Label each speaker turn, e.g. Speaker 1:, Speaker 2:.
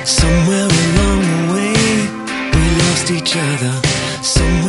Speaker 1: Somewhere along the way, we lost each other. Somewhere